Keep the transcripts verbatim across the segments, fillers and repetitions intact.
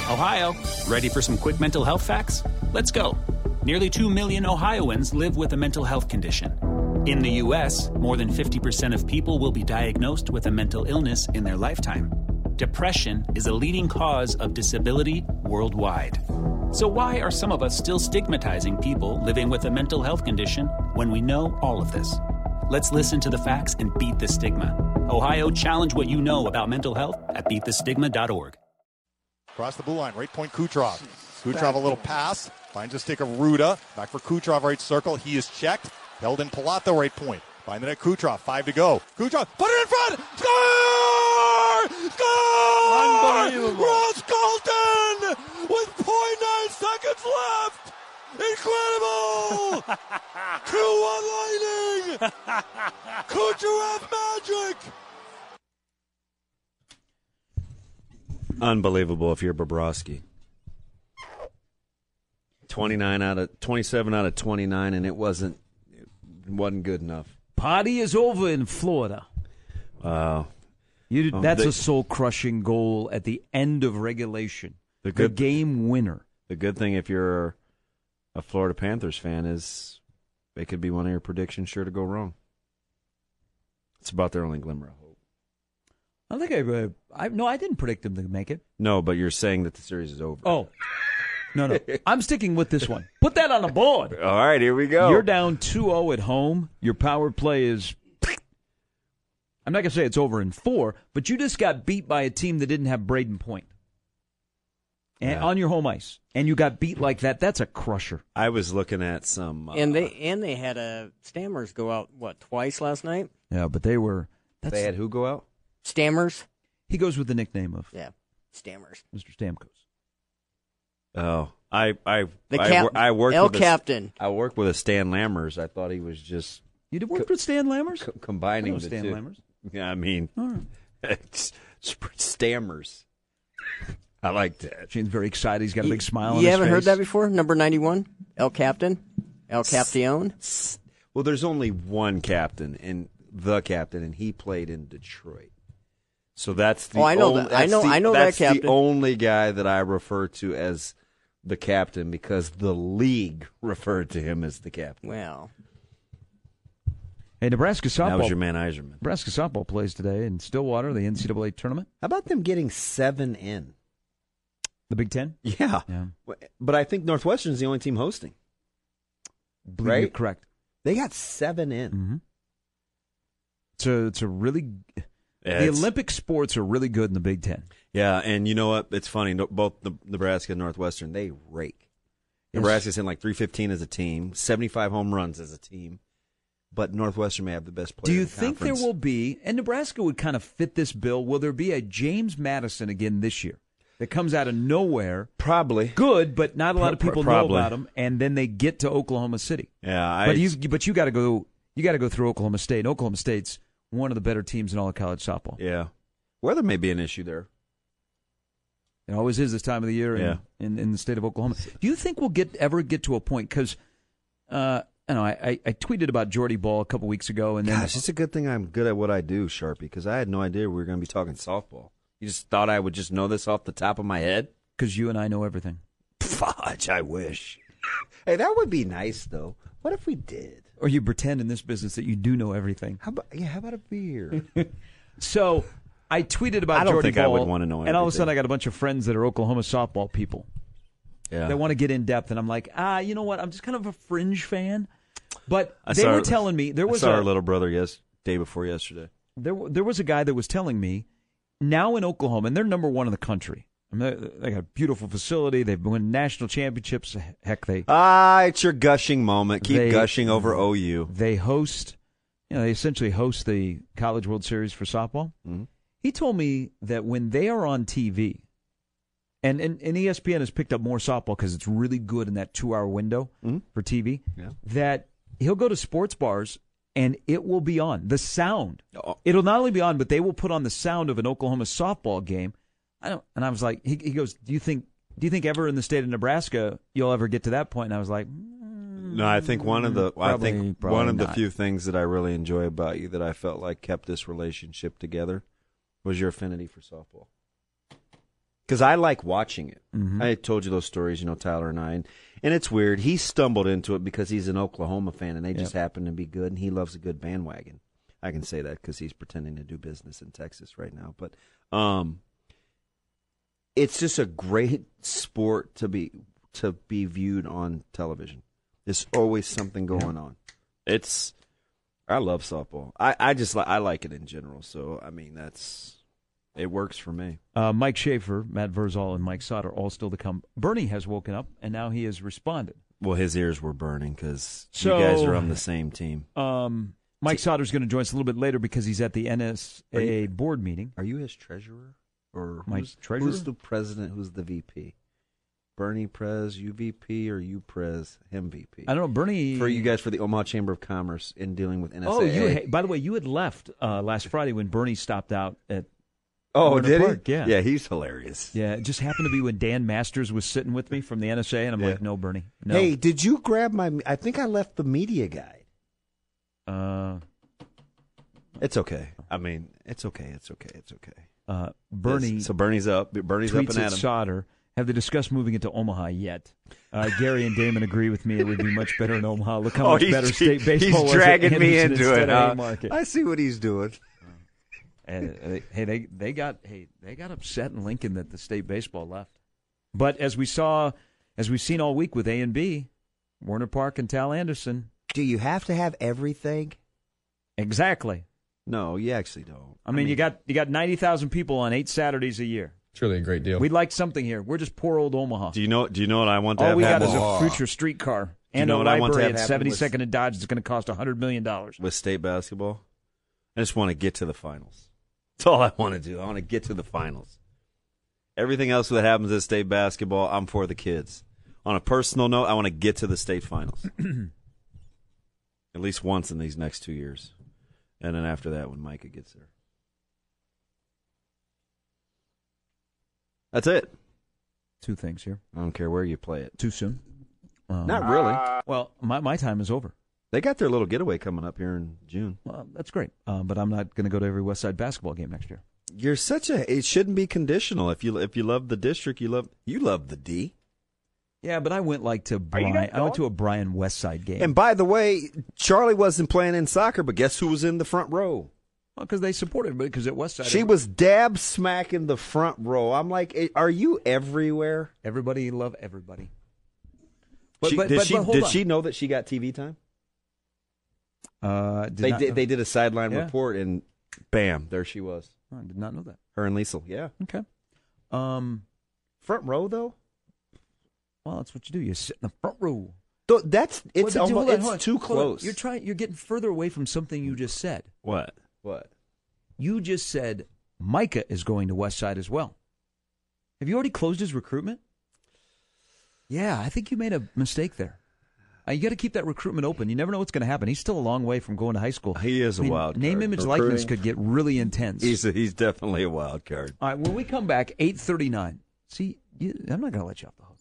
Ohio, ready for some quick mental health facts? Let's go. Nearly two million Ohioans live with a mental health condition. In the U S, more than fifty percent of people will be diagnosed with a mental illness in their lifetime. Depression is a leading cause of disability worldwide. So why are some of us still stigmatizing people living with a mental health condition when we know all of this? Let's listen to the facts and beat the stigma. Ohio, challenge what you know about mental health at beat the stigma dot org. Across the blue line, right point Kucherov. Kucherov a little pass. Finds a stick of Ruda. Back for Kucherov, right circle. He is checked. Held in Pilato, right point. Find the net Kucherov. Five to go. Kucherov, put it in front! Score! Score! Unbelievable. Ross Colton with point nine seconds left! Incredible! two one Lightning! Kucherov magic! Unbelievable if you're Bobrovsky. twenty-nine out of twenty-seven out of twenty-nine, and it wasn't it wasn't good enough. Party is over in Florida. Wow. You, Oh, that's the- a soul-crushing goal at the end of regulation. The The, good- game winner. The good thing if you're a Florida Panthers fan is they could be one of your predictions sure to go wrong. It's about their only glimmer of hope. I think I, uh, I no, I didn't predict them to make it. No, but you're saying that the series is over. Oh, no, no, I'm sticking with this one. Put that on the board. All right, here we go. You're down two oh at home. Your power play is, I'm not going to say it's over in four, but you just got beat by a team that didn't have Braden Point and, Yeah. on your home ice, and you got beat like that. That's a crusher. I was looking at some. Uh, And they and they had a Stammers go out what twice last night. Yeah, but they were. That's, they had who go out? Stammers. He goes with the nickname of Yeah, Stammers. Mister Stamkos. Oh, I I The I, cap- wor- I worked El with a- Captain. I worked with a Stan Lammers. I thought he was just You did work with Stan Lammers? co- combining I know the Stan two. Lammers. Yeah, I mean, All right. it's, it's Stammers. I like that. Shane's very excited. He's got a big smile on You his haven't heard face. that before? Number ninety-one, El Captain, El Captain. Well, there's only one captain, and the captain, and he played in Detroit. So that's the Oh, I know only, that. I that's know- the- I know that that's captain. the only guy that I refer to as the captain because the league referred to him as the captain. Well, Hey, Nebraska softball. That was your man Eiserman. Nebraska softball plays today in Stillwater, the N C double A tournament. How about them getting seven in? The Big Ten? Yeah. Yeah. But I think Northwestern's the only team hosting. Believe Right? you're correct. They got seven in. Mm-hmm. It's a, it's a really Yeah, the it's- Olympic sports are really good in the Big Ten. Yeah, and you know what? It's funny. No- Both the Nebraska and Northwestern, they rake. Nebraska's in like three fifteen as a team, seventy-five home runs as a team, but Northwestern may have the best player Do you in the think there conference. will be, and Nebraska would kind of fit this bill, will there be a James Madison again this year that comes out of nowhere? Probably. Good, but not a lot of Pro- people probably. know about him, and then they get to Oklahoma City. Yeah, I, But you but you got to go you got to go through Oklahoma State. And Oklahoma State's one of the better teams in all of college softball. yeah. Weather may be an issue there. It always is this time of the year in, Yeah. in, in the state of Oklahoma. Do you think we'll get ever get to a point? Because uh, I know I, I, I tweeted about Jordy Ball a couple weeks ago, and then Gosh, it's a good thing I'm good at what I do, Sharpie, because I had no idea we were going to be talking softball. You just thought I would just know this off the top of my head? because you and I know everything, Fudge, I wish. Hey, that would be nice, though. What if we did? or you pretend in this business that you do know everything. How about, yeah, how about a beer? So I tweeted about I don't Jordy think I Ball, would wanna know and all of a everything. sudden I got a bunch of friends that are Oklahoma softball people. Yeah. They want to get in depth, and I'm like, ah, you know what? I'm just kind of a fringe fan. But I they saw were our- telling me there I was saw a, our little brother yes day before yesterday. there there was a guy that was telling me now in Oklahoma, and they're number one in the country. I mean, they, they got a beautiful facility. They've won national championships. Heck, they Ah, it's your gushing moment. Keep They- gushing over O U. they host, you know, they essentially host the College World Series for softball. Mm-hmm. He told me that when they are on T V, and, and, and E S P N has picked up more softball because it's really good in that two-hour window Mm-hmm. for T V, Yeah. that he'll go to sports bars and it will be on. The sound. Oh. It'll not only be on, but they will put on the sound of an Oklahoma softball game. I don't, and I was like, he, he goes, do you think do you think ever in the state of Nebraska you'll ever get to that point? And I was like, No, I think one of the I Probably- think probably one of the not. few things that I really enjoy about you that I felt like kept this relationship together was your affinity for softball. Because I like watching it. Mm-hmm. I told you those stories, you know, Tyler and I. And, and it's weird. He stumbled into it because he's an Oklahoma fan, and they just Yep. happen to be good, and he loves a good bandwagon. I can say that because he's pretending to do business in Texas right now. But um, it's just a great sport to be to be viewed on television. There's always something going on. It's I love softball. I, I just li- I like it in general. So I mean that's it works for me. Uh, Mike Schaefer, Matt Verzal, and Mike Sauter all still to come. Bernie has woken up, and now he has responded. Well, his ears were burning because So- you guys are on the same team. Um, Mike Sauter's going to join us a little bit later because he's at the N S A A you- board meeting. Are you his treasurer or My who's, treasurer? who's the president? Who's the V P? Bernie Prez, you V P, or you Prez, him V P? I don't know, Bernie. For you guys, for the Omaha Chamber of Commerce in dealing with N S A A. Oh, you. Hey, by the way, you had left uh, last Friday when Bernie stopped out at. oh, Warner did Park, he? yeah. yeah, he's hilarious. Yeah, it just happened to be when Dan Masters was sitting with me from the N S A, and I'm Yeah. like, no, Bernie, no. Hey, did you grab my? I think I left the media guide. uh, It's okay. I mean, it's okay. It's okay. It's okay. uh, Bernie. Yes. So Bernie's up. Bernie's up tweets and at at him. Sauter. Have they discussed moving into Omaha yet? Uh, Gary and Damon agree with me. It would be much better in Omaha. Look how Oh, much he's, better state baseball was he's dragging at me Henderson into it. instead of Huh? Haymarket. I see what he's doing. And, uh, hey, they they got hey they got upset in Lincoln that the state baseball left. But as we saw, as we've seen all week with A and B, Warner Park and Tal Anderson, Do you have to have everything? exactly. No, you actually don't. I mean, you got you got ninety thousand people on eight Saturdays a year. It's really a great deal. We'd like something here. We're just poor old Omaha. Do you know? Do you know what I want to All have we got happen is a future streetcar you and know a what I want to library have at happen seventy-second and Dodge. It's going to cost one hundred million dollars. with state basketball? I just want to get to the finals. That's all I want to do. I want to get to the finals. Everything else that happens at state basketball, I'm for the kids. On a personal note, I want to get to the state finals. At least once in these next two years. And then after that, when Micah gets there. That's it. Two things here. I don't care where you play it. Too soon. Um, Not really. Well, my my time is over. They got their little getaway coming up here in June. Well, that's great. Uh, but I'm not going to go to every West Side basketball game next year. You're such a. It shouldn't be conditional. If you if you love the district, you love you love the D. Yeah, but I went like to Brian. I went to a Brian West Side game. And by the way, Charlie wasn't playing in soccer, but guess who was in the front row? well, because they supported, but because at West Side, She was dab smack in the front row. I'm like, eh, are you everywhere? everybody love everybody. But, She- but, did but, she but hold did on. she know that she got T V time? Uh, did They not did. know- They did a sideline Yeah. report, and bam, there she was. I did not know that. Her and Liesel. Yeah, Okay. Um. front row though. Well, that's what you do. You sit in the front row. Th- That's it's Well, but hold almost on, it's hold on, too hold on. close. You're trying. You're getting further away from something you just said. What? What? You just said Micah is going to West Side as well. Have you already closed his recruitment? Yeah, I think you made a mistake there. Uh, you got to keep that recruitment open. You never know what's going to happen. He's still a long way from going to high school. He is I mean, a wild Name, card. image, Recruiting. likeness could get really intense. He's a, he's definitely a wild card. All right, when we come back, eight thirty-nine. See, you, I'm not going to let you off the hook.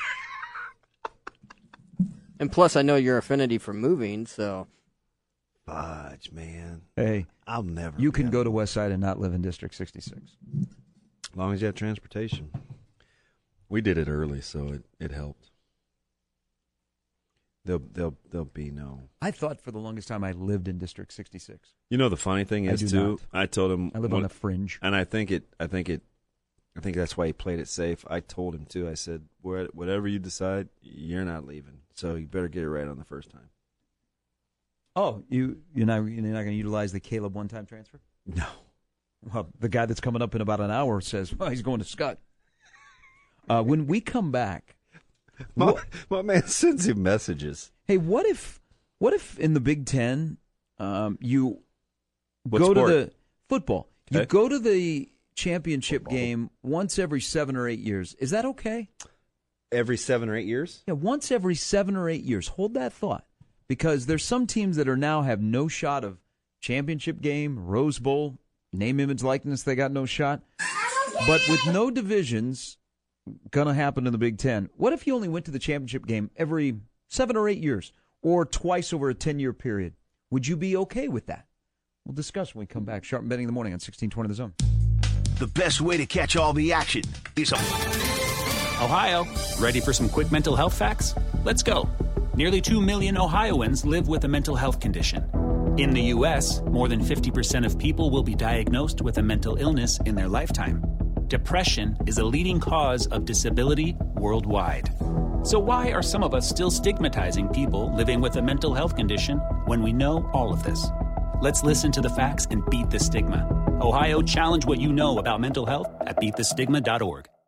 And plus, I know your affinity for moving, so Fudge, man. Hey, I'll never. you can be go able- to West Side and not live in District sixty-six. as long as you have transportation. We did it early, so it, it helped. There'll there'll there'll be no. I thought for the longest time I lived in District sixty-six. You know the funny thing I is do too. not. I told him I live on the fringe. and I think it. I think it. I think that's why he played it safe. I told him too. I said, "Where- whatever you decide, you're not leaving. So you better get it right on the first time." Oh, you you're not you're not going to utilize the Caleb one-time transfer? No. Well, the guy that's coming up in about an hour says, well, he's going to Scott. Uh, when we come back, My, What- my man sends you messages. hey, what if what if in the Big Ten um, you What go sport? to the football, you Okay. go to the championship game once every seven or eight years? Is that okay? Every seven or eight years? Yeah, once every seven or eight years. Hold that thought, because there's some teams that are now have no shot of championship game, Rose Bowl, name, image, likeness. They got no shot. But with no divisions gonna happen in the Big Ten, what if you only went to the championship game every seven or eight years, or twice over a ten-year period? Would you be okay with that? We'll discuss when we come back. Sharp and Betting in the morning on sixteen twenty The Zone. The best way to catch all the action is Ohio, ready for some quick mental health facts? Let's go. Nearly two million Ohioans live with a mental health condition. In the U S, more than fifty percent of people will be diagnosed with a mental illness in their lifetime. Depression is a leading cause of disability worldwide. So why are some of us still stigmatizing people living with a mental health condition when we know all of this? Let's listen to the facts and beat the stigma. Ohio, challenge what you know about mental health at beat the stigma dot org.